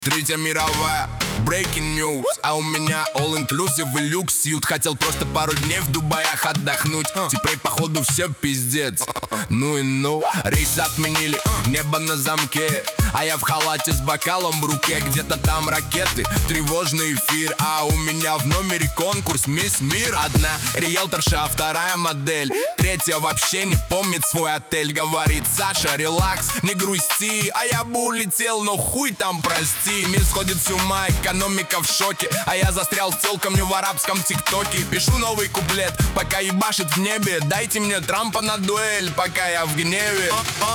Третья мировая, breaking news. А у меня all inclusive и люкс сьют. Хотел просто пару дней в Дубаях отдохнуть. Теперь походу все пиздец. Ну и ну, рейс отменили, небо на замке. А я в халате с бокалом в руке. Где-то там ракеты, тревожный эфир. А у меня в номере конкурс Мисс Мир. Одна риэлторша, вторая модель, третья вообще не помнит свой отель. Говорит: Саша, релакс, не грусти. А я бы улетел, но хуй там, прости. Мир сходит с ума, экономика в шоке. А я застрял с тёлками в арабском тиктоке. Пишу новый куплет, пока ебашит в небе. Дайте мне Трампа на дуэль, пока я в гневе.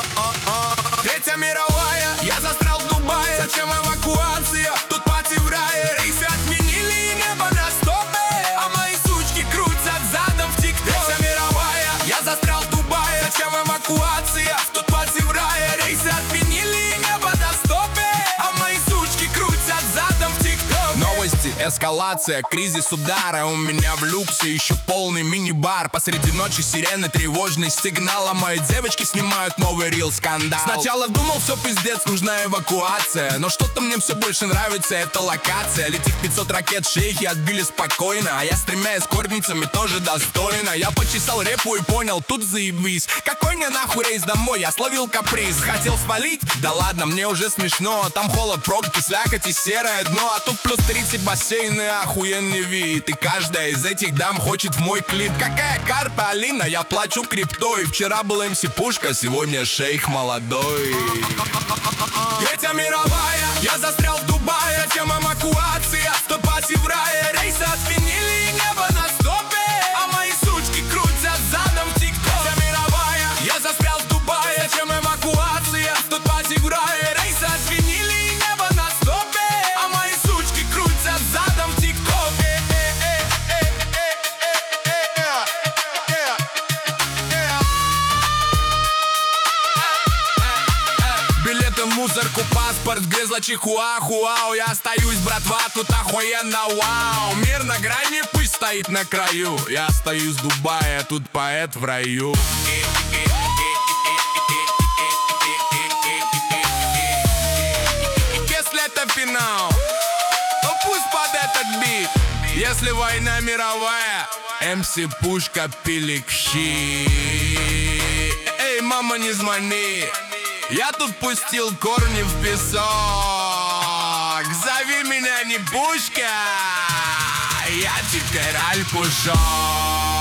Третья мировая, я застрял в Дубае. Зачем эвакуация? Тут пати в рае. Рейсы отменили и небо на стопе. А мои сучки крутят задом в тиктоке. Третья мировая, я застрял в Дубае. Зачем эвакуация? Тут пати в рае. Рейсы отменили и небо на стопе. А мои сучки крутят задом в тиктоке. Новости, эскалация, кризис удара. У меня в люксе еще полный мини-бар. Посреди ночи сирены, тревожный сигнал. А мои девочки снимают новый рил скандал. Сначала думал, все пиздец, нужна эвакуация. Но что-то мне все больше нравится, это локация. Летит 500 ракет, шейхи отбили спокойно. А я с тремя эскортницами тоже достойно. Я почесал репу и понял, тут заебись. Какой мне нахуй рейс домой, я словил каприз. Хотел свалить? Да ладно, мне уже смешно. Там холод, пробки, слякоть и серое дно. А тут плюс 30 бассейн и охуенный вид. И каждая из этих дам хочет в мой клип. Какая карта, Алина, я плачу криптой. Вчера был МС Пушка, сегодня шейх молодой. Третья мировая, я застрял в Дубае. Зачем эвакуация? Тут пати в рае. Рейсы отменили и небо на стопе. А мои сучки крутят задом в тиктоке. Третья мировая, я застрял в Дубае. Зачем эвакуация? Тут пати в рае. Рейсы отменили и небо на стопе. А мои сучки крутят задом в тиктоке. Билеты в мусорку, паспорт, грызла чихуахуау. Я остаюсь, братва, тут охуенно, вау. Мир на грани, пусть стоит на краю. Я остаюсь в Дубае, тут поэт в раю. Если это финал, то пусть под этот бит. Если война мировая, МС Пушка, пилик щи. Эй, мама, не звони, я тут пустил корни в песок. Зови меня не Пушка, я теперь Аль Пушок.